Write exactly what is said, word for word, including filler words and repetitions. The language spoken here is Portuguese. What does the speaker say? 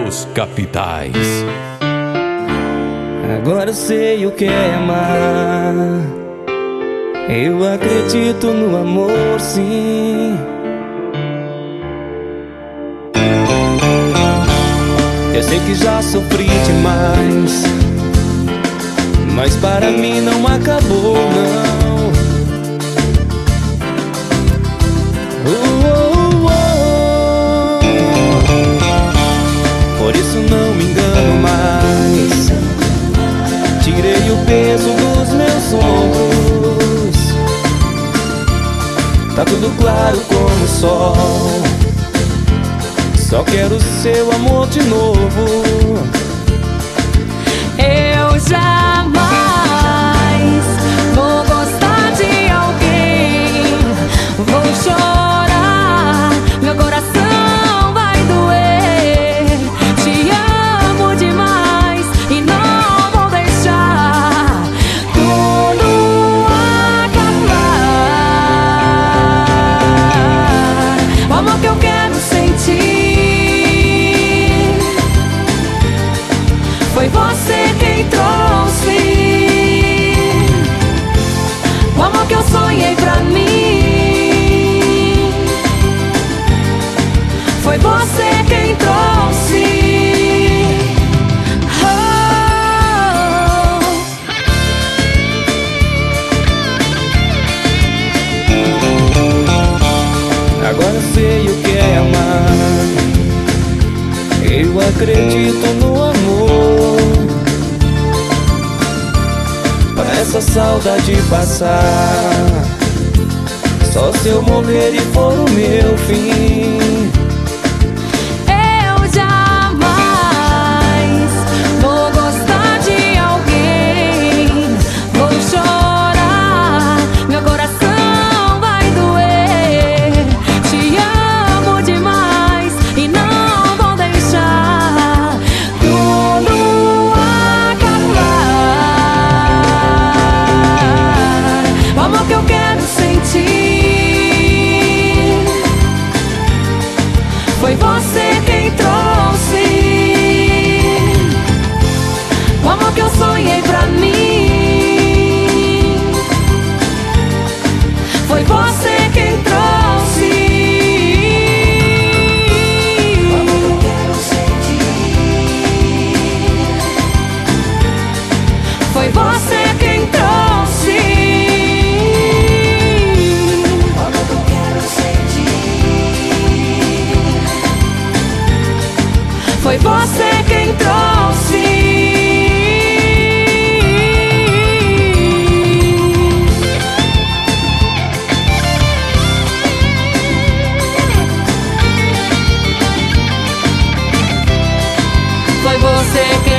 Os Capitais. Agora eu sei o que é amar. Eu acredito no amor, sim. Eu sei que já sofri demais, mas para mim não acabou, não. Oh, oh, oh. Por isso não me engano mais. Tirei o peso dos meus ombros. Tá tudo claro como o sol. Só quero seu amor de novo. Eu jamais vou gostar de alguém. Vou chorar, meu coração vai doer. Te amo demais e não vou deixar tudo acabar. O amor que eu quero sentir foi você quem trouxe. O amor que eu sonhei pra mim foi você quem trouxe. Oh. Agora eu sei o que é amar. Eu acredito no amor. Pra essa saudade passar, só se eu morrer e for o meu fim. Eu jamais vou gostar de alguém. Vou chorar, meu coração vai doer. Te amo demais e não vou deixar tudo acabar. O amor que eu quero sentir foi você quem trouxe. O amor que eu sonhei pra mim foi você quem trouxe. O amor que eu quero sentir foi você quem trouxe. O amor que eu quero sentir foi você quem trouxe. Foi você quem